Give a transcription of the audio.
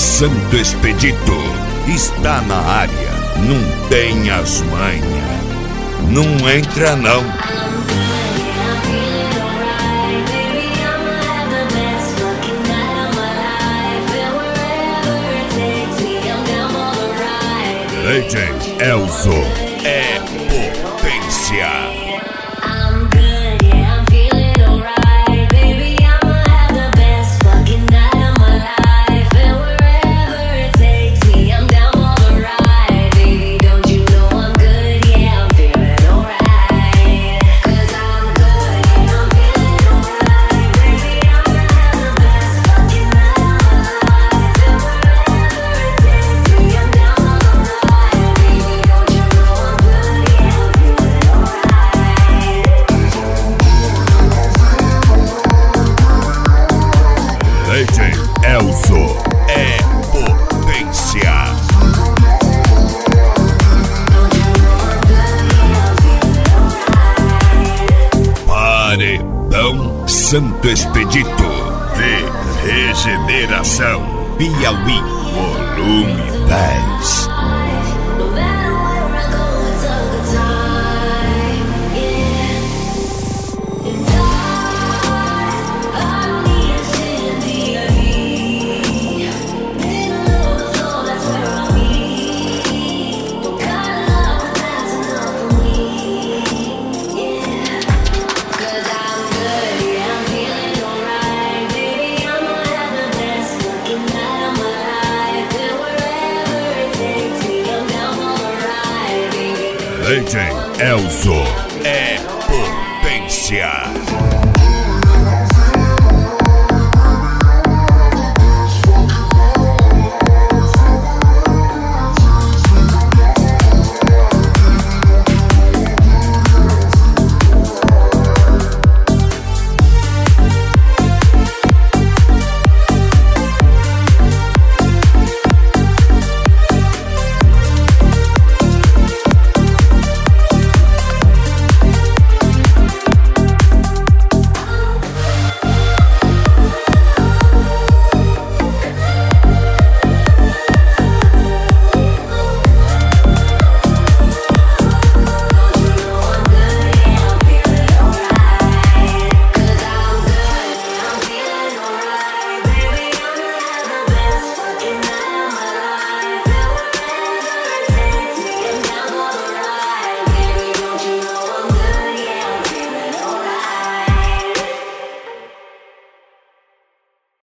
Santo Expedito está na área. Não tem as manhas. Não entra não. DJ Elzo é potência. DJ Elzo é potência. Paredão Santo Expedito de Regeneração Piauí, volume 10. DJ Elzo é potência.